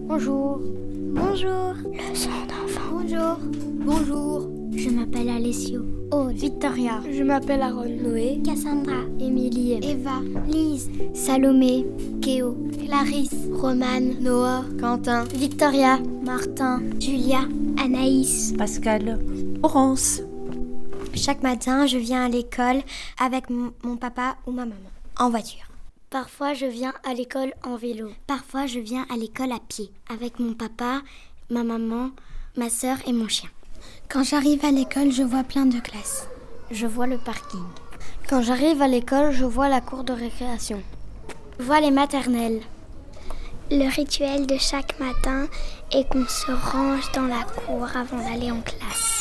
Bonjour. Bonjour. Leçon d'enfant. Bonjour. Bonjour. Je m'appelle Alessio. Aude. Victoria. Je m'appelle Aaron. Noé. Cassandra. Émilie. Eva. Lise. Salomé. Kéo. Clarisse. Romane. Noah. Quentin. Victoria. Martin. Julia. Anaïs. Pascal. Laurence. Chaque matin, je viens à l'école avec mon papa ou ma maman, en voiture. Parfois, je viens à l'école en vélo. Parfois, je viens à l'école à pied, avec mon papa, ma maman, ma sœur et mon chien. Quand j'arrive à l'école, je vois plein de classes. Je vois le parking. Quand j'arrive à l'école, je vois la cour de récréation. Je vois les maternelles. Le rituel de chaque matin est qu'on se range dans la cour avant d'aller en classe.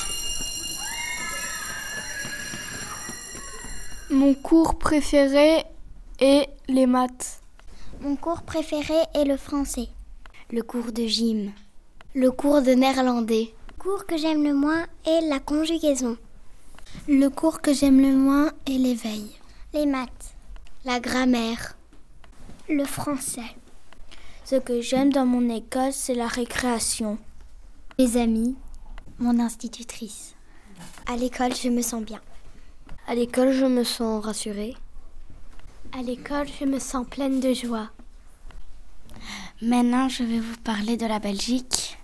Mon cours préféré est les maths. Mon cours préféré est le français. Le cours de gym. Le cours de néerlandais. Le cours que j'aime le moins est la conjugaison. Le cours que j'aime le moins est l'éveil. Les maths. La grammaire. Le français. Ce que j'aime dans mon école, c'est la récréation. Mes amis. Mon institutrice. À l'école, je me sens bien. À l'école, je me sens rassurée. À l'école, je me sens pleine de joie. Maintenant, je vais vous parler de la Belgique.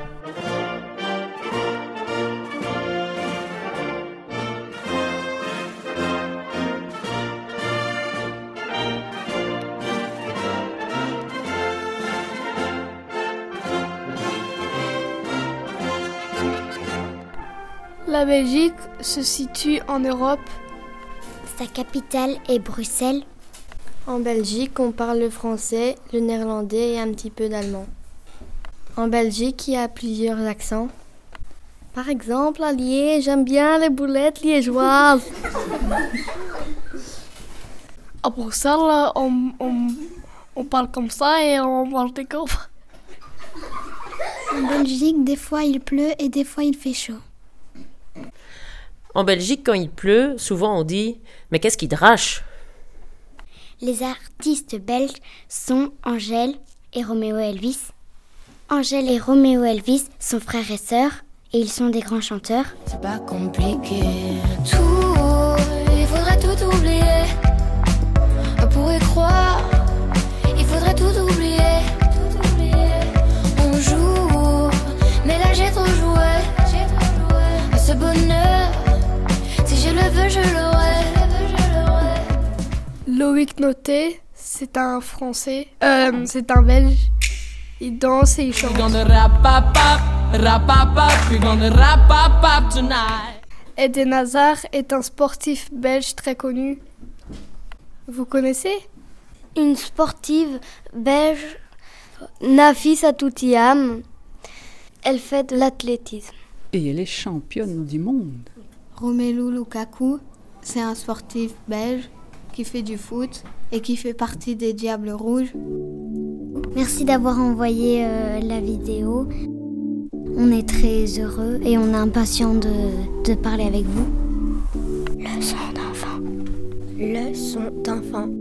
La Belgique se situe en Europe. Sa capitale est Bruxelles. En Belgique, on parle le français, le néerlandais et un petit peu d'allemand. En Belgique, il y a plusieurs accents. Par exemple, à Liège, j'aime bien les boulettes liégeoises. À Bruxelles, on parle comme ça et on mange des gaufres. En Belgique, des fois il pleut et des fois il fait chaud. En Belgique, quand il pleut, souvent on dit « Mais qu'est-ce qui drache ?» Les artistes belges sont Angèle et Roméo Elvis. Angèle et Roméo Elvis sont frères et sœurs et ils sont des grands chanteurs. C'est pas compliqué. Il faudrait tout oublier. On pourrait croire, il faudrait tout oublier. On joue, mais là j'ai trop joué. Ce bonheur, si je le veux, je l'aurai. Loïc Noté, c'est un Français, c'est un Belge. Il danse et il chante. Eden Hazard est un sportif belge très connu. Vous connaissez ? Une sportive belge, Nafisa Toutiam, elle fait de l'athlétisme. Et elle est championne du monde. Romelu Lukaku, c'est un sportif belge qui fait du foot et qui fait partie des Diables Rouges. Merci d'avoir envoyé la vidéo. On est très heureux et on est impatient de parler avec vous. Leçon d'enfant. Leçon d'enfant.